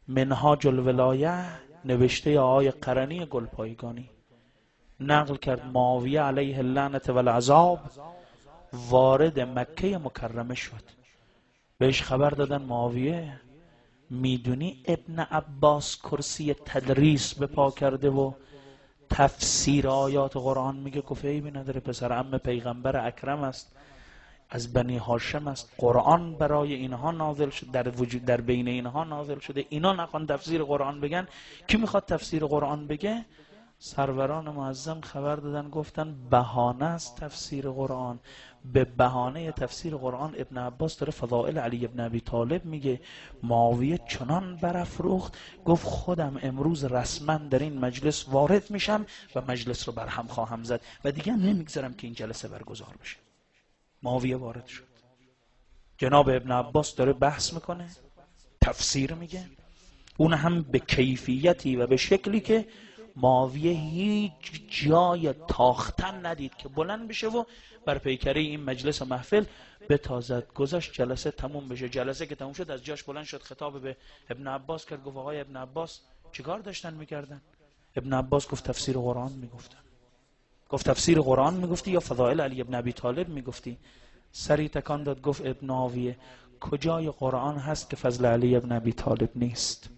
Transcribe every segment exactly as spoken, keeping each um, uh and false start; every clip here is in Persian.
منهاج الولایه نوشته آقای قرنی گلپایگانی نقل کرد معاویه علیه اللعنت و العذاب وارد مکه مکرمه شد. بهش خبر دادن معاویه میدونی ابن عباس کرسی تدریس به پا کرده و تفسیر آیات قرآن میگه؟ گفت عیبی نداره، پسر عم پیغمبر اکرم است، از بنی هاشم است، قرآن برای اینها نازل شد، در وجود در بین اینها نازل شده، اینا نخوان تفسیر قرآن بگن، کی میخواد تفسیر قرآن بگه؟ سروران معظم خبر دادن گفتن بهانه است تفسیر قرآن. به بهانه تفسیر قرآن ابن عباس داره فضائل علی ابن ابی طالب میگه. معاویه چنان برافروخت گفت خودم امروز رسما در این مجلس وارد میشم و مجلس رو برهم خواهم زد و دیگه نمیگذارم که این جلسه برگزار بشه. معاویه وارد شد. جناب ابن عباس داره بحث میکنه، تفسیر میگه، اون هم به کیفیتی و به شکلی که معاویه هیچ جای تاختن ندید که بلند بشه و بر پیکره این مجلس و محفل بتازد. گذاشت جلسه تموم بشه. جلسه که تموم شد از جاش بلند شد، خطاب به ابن عباس کرد. گفت آقای ابن عباس چیکار داشتن میکردن؟ ابن عباس گفت تفسیر قرآن میگفتن. گفت تفسیر قرآن میگفتی یا فضائل علی ابن ابی طالب میگفتی؟ سری تکان داد گفت ابن معاویه کجای قرآن هست که فضل علی ابن ابی طالب نیست؟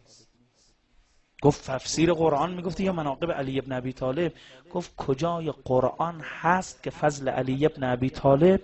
گفت تفسیر قرآن میگفتی یا مناقب علی ابن ابی طالب؟ گفت کجای قرآن هست که فضل علی ابن ابی طالب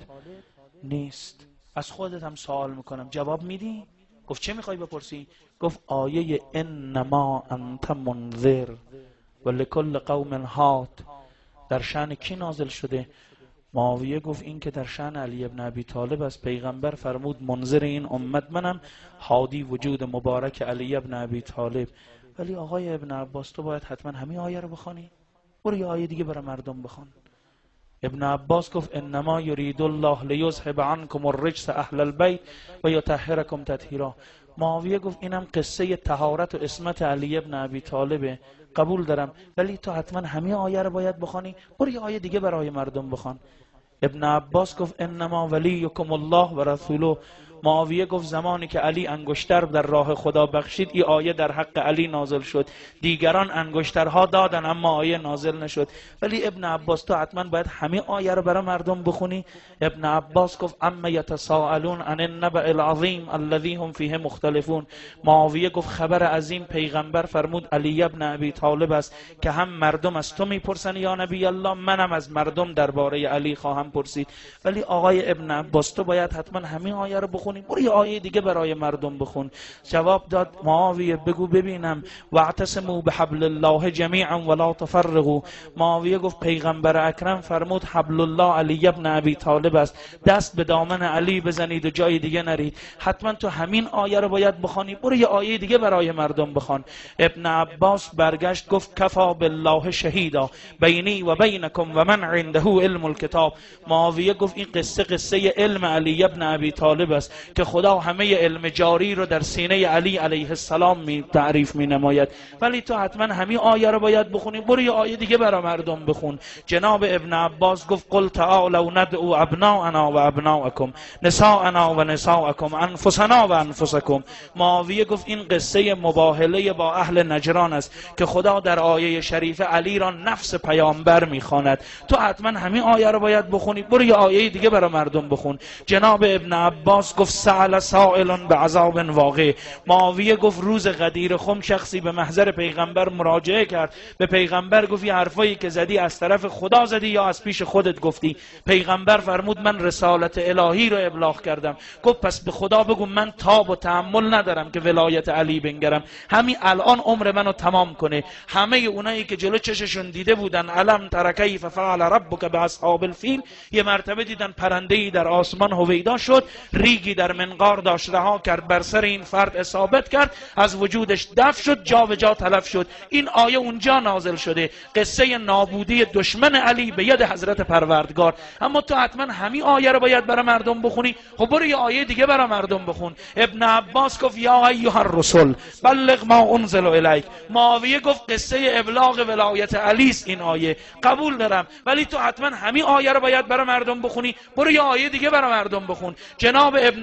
نیست؟ از خودت هم سوال میکنم، جواب میدی؟ گفت چه میخوای بپرسی؟ گفت آیه انما انت منذر و لکل قوم هاد در شأن کی نازل شده؟ معاویه گفت این که در شأن علی ابن ابی طالب است. پیغمبر فرمود منذر این امت منم، هادی وجود مبارک علی ابن ابی طالب. ولی آقای ابن عباس تو باید حتما همین آیه رو بخوانی، برو یه آیه دیگه برای مردم بخون. ابن عباس گفت انما یرید الله لیذهب عنکم الرجس اهل البیت و یطهرکم تطهیرا. معاویه گفت اینم قصه طهارت و عصمت علی ابن ابی طالبه، قبول دارم، ولی تو حتما همین آیه رو باید بخوانی، برو یه آیه دیگه برای مردم بخوان. ابن عباس گفت انما ولیکم الله و رسوله. معاویه گفت زمانی که علی انگشتر در راه خدا بخشید این آیه در حق علی نازل شد، دیگران انگشترها دادن اما آیه نازل نشد. ولی ابن عباس تو حتما باید همین آیه رو برای مردم بخونی. ابن عباس گفت اما یتساءلون عن النبأ العظیم الذی هم فیه مختلفون. معاویه گفت خبر عظیم پیغمبر فرمود علی ابن ابی طالب است که هم مردم از تو میپرسن یا نبی الله، منم از مردم درباره علی خواهم پرسید. ولی آقای ابن عباس تو باید حتما همین آیه رو بخونی، برو یه آیه دیگه برای مردم بخون. جواب داد معاویه بگو ببینم واعتصموا بحبل الله جمیعا ولا تفرقوا. معاویه گفت پیغمبر اکرم فرمود حبل الله علی ابن ابی طالب است، دست به دامن علی بزنید و جای دیگه نرید. حتما تو همین آیه رو باید بخونی، برو یه آیه دیگه برای مردم بخون. ابن عباس برگشت گفت کفا بالله شهیدا بینی و بینکم و من عنده علم الکتاب. معاویه گفت این قصه قصه علم علی ابن ابی طالب است که خدا همه علم جاری رو در سینه علی علیه السلام می تعریف می نماید. ولی تو حتما همین آیه رو باید بخونی، برو یه آیه دیگه برای مردم بخون. جناب ابن عباس گفت قل تعالوا ندعو ابناءنا و ابناءکم نساءنا و نساءکم انفسنا و انفسکم. معاویه گفت این قصه مباهله با اهل نجران است که خدا در آیه شریف علی را نفس پیامبر میخواند. تو حتما همین آیه رو باید بخونی، برو یه آیه دیگه برای مردم بخون. جناب ابن عباس گفت سأل سائل بعذاب واقع. معاویه گفت روز غدیر خم شخصی به محضر پیغمبر مراجعه کرد، به پیغمبر گفت این حرفایی که زدی از طرف خدا زدی یا از پیش خودت گفتی؟ پیغمبر فرمود من رسالت الهی رو ابلاغ کردم. گفت پس به خدا بگو من تاب و تحمل ندارم که ولایت علی بنگرم، همین الان عمر منو تمام کنه. همه اونایی که جلو چششون دیده بودن علم تر کیف فعل ربک باصحاب الفیل، یه مرتبه دیدن پرنده‌ای در آسمان هویدا شد، ریگی در منقار داشت رها کرد، بر سر این فرد اصابت کرد، از وجودش دفع شد، جا به جا تلف شد. این آیه اونجا نازل شده، قصه نابودی دشمن علی به ید حضرت پروردگار. اما تو حتما همین آیه رو باید برای مردم بخونی. خب برو یه آیه دیگه برای مردم بخون. ابن عباس گفت یا ایها الرسول بلغ ما انزل الیک. معاویه گفت قصه ابلاغ ولایت علی است این آیه، قبول دارم، ولی تو حتما همین آیه رو باید برای مردم بخونی، برو یه آیه دیگه برای مردم بخون. جناب ابن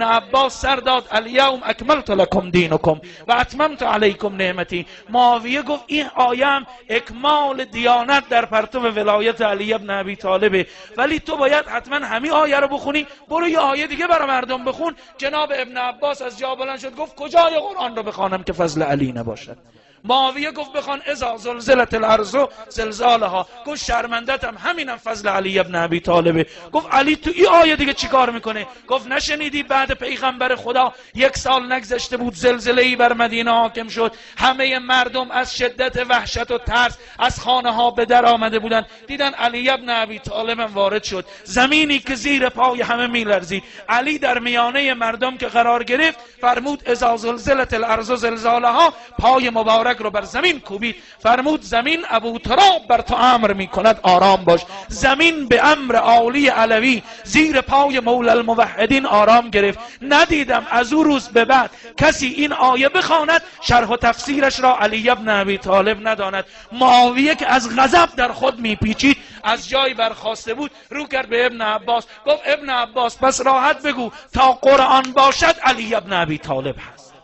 عباس سر داد الیوم اکملت لکم دینکم و اتممت علیکم نعمتی. معاویه گفت این آیه هم اکمال دیانت در پرتو ولایت علی ابن ابی طالبه، ولی تو باید حتما همین آیه رو بخونی، برو یه آیه دیگه برای مردم بخون. جناب ابن عباس از جا بلند شد گفت کجای قرآن رو بخوانم که فضل علی نباشد؟ معاویه گفت بخوان اذا زلزلت الارض زلزالها. گفت شرمندتم همینم فضل علی ابن ابی طالبه. گفت علی تو این آیه دیگه چیکار میکنه؟ گفت نشنیدی بعد پیغمبر خدا یک سال نگذشته بود زلزله‌ای بر مدینه حاکم شد، همه مردم از شدت وحشت و ترس از خانه ها به در آمده بودند، دیدن علی ابن ابی طالب وارد شد، زمینی که زیر پای همه میلرزید. علی در میانه مردم که قرار گرفت فرمود اذا زلزلت الارض زلزالها، پای مبارک رو بر زمین کوبید، فرمود زمین ابو تراب بر تو امر میکند آرام باش. زمین به امر عالی علوی زیر پای مولا الموحدین آرام گرفت. ندیدم از او روز به بعد کسی این آیه بخواند شرح و تفسیرش را علی ابن ابی طالب نداند. معاویه که از غضب در خود میپیچید از جای برخاسته بود، رو کرد به ابن عباس، گفت ابن عباس پس راحت بگو تا قرآن باشد علی ابن ابی طالب هست.